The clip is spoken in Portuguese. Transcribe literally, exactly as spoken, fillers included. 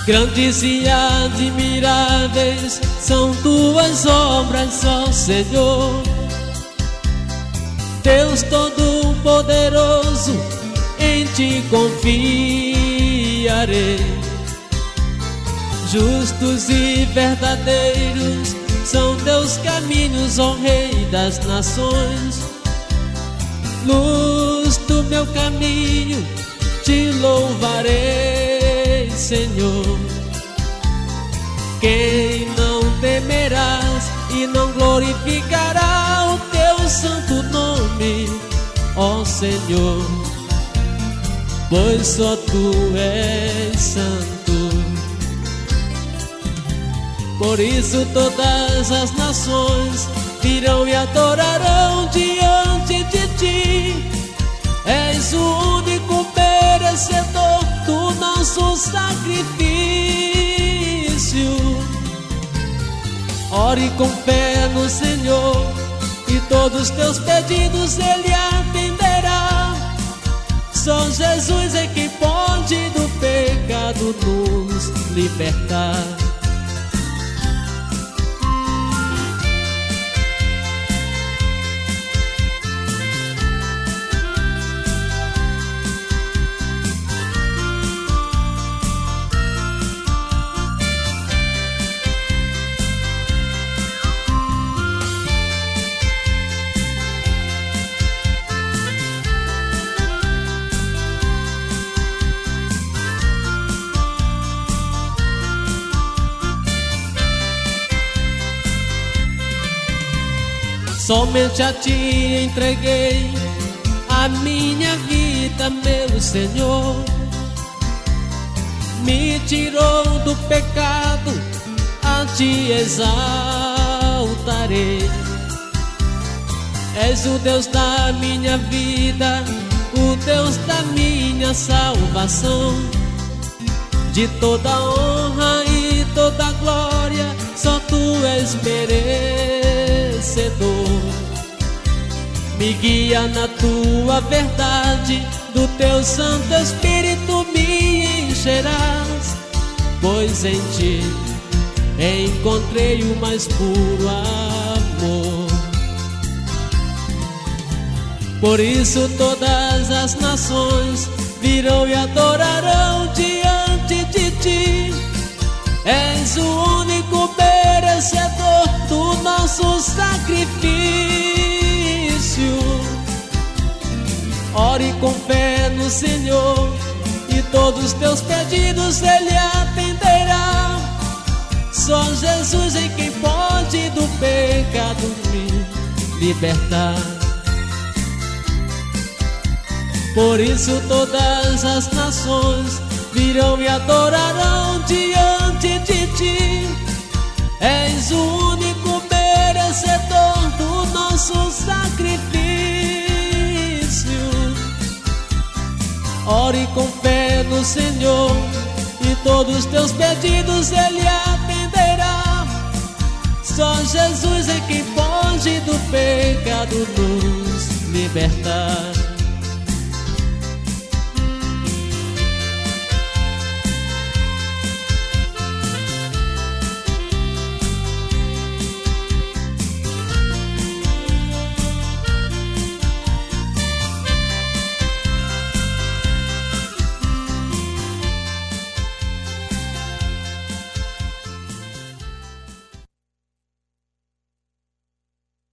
Grandes e admiráveis são tuas obras, ó Senhor. Deus Todo-Poderoso, em ti confiarei. Justos e verdadeiros são teus caminhos, ó Rei das nações. Luz do meu caminho, te louvarei, Senhor. Quem não temerás e não glorificará o teu santo nome, ó Senhor, pois só tu és santo. Por isso todas as nações virão e adorarão diante de ti. És o único merecedor do nosso sacrifício. Ore com fé no Senhor e todos teus pedidos Ele atenderá. Só Jesus é quem pode do pecado nos libertar. Somente a ti entreguei a minha vida, meu Senhor. Me tirou do pecado, a ti exaltarei. És o Deus da minha vida, o Deus da minha salvação. De toda honra e toda glória, só tu és merecedor. Me guia na tua verdade, do teu Santo Espírito me encherás, pois em ti encontrei o mais puro amor. Por isso todas as nações virão e adorarão diante de ti. És o único merecedor do nosso sacrifício. Ore com fé no Senhor e todos teus pedidos Ele atenderá. Só Jesus é quem pode do pecado me libertar. Por isso todas as nações virão e adorarão diante de ti. És o único merecedor do nosso sacrifício. Ore com fé no Senhor e todos teus pedidos Ele atenderá. Só Jesus é quem pode do pecado nos libertar.